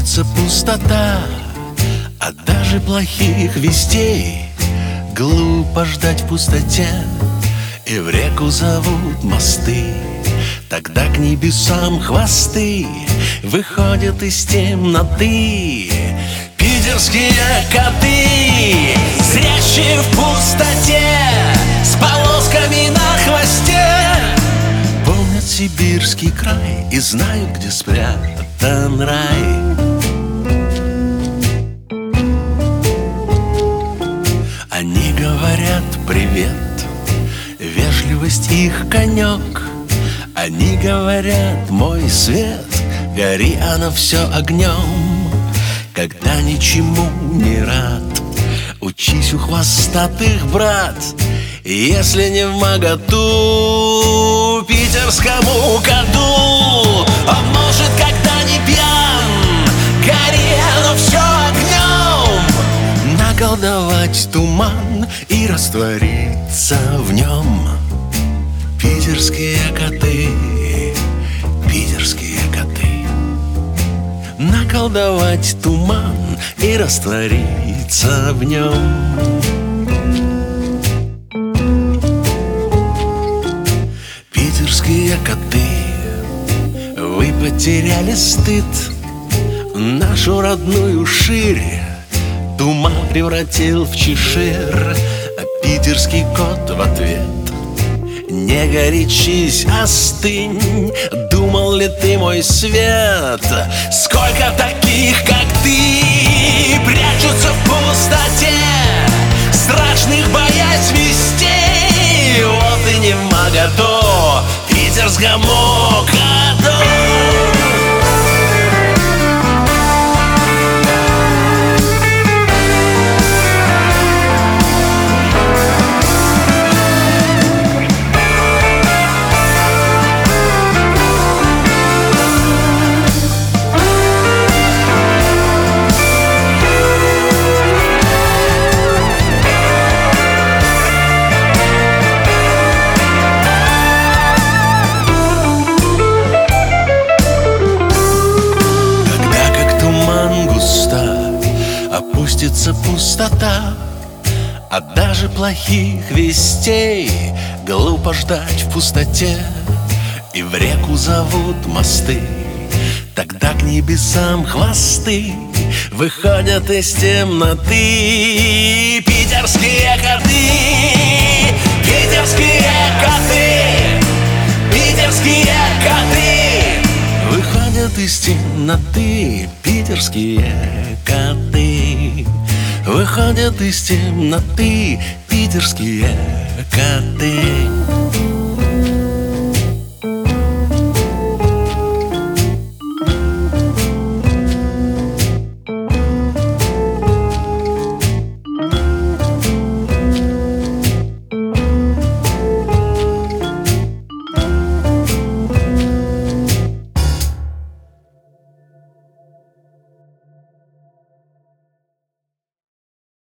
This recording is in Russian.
Опустится пустота, а даже плохих вестей глупо ждать в пустоте, и в реку зовут мосты. Тогда к небесам хвосты выходят из темноты. Питерские коты, зрящие в пустоте, с полосками на хвосте, помнят сибирский край и знают, где спрятан рай. Они говорят привет, вежливость их конек. Они говорят: мой свет, гори оно все огнем. Когда ничему не рад, учись у хвостатых, брат. Если не в моготу питерскому коту, он может, когда не пьян, гори оно все огнем, наколдовать туман и раствориться в нем. Питерские коты, питерские коты, наколдовать туман и раствориться в нем. Питерские коты, вы потеряли стыд, нашу родную ширь туман превратил в чешир. А питерский кот в ответ: не горячись, остынь. Думал ли ты, мой свет, сколько таких, как ты, прячутся в пустоте, страшных боясь вестей. Вот и не вмоготу питерскому коту. Опустится пустота, а даже плохих вестей глупо ждать в пустоте, и в реку зовут мосты. Тогда к небесам хвосты выходят из темноты. Питерские коты, питерские коты, питерские коты, выходят из темноты. Питерские коты, выходят из темноты. Питерские коты.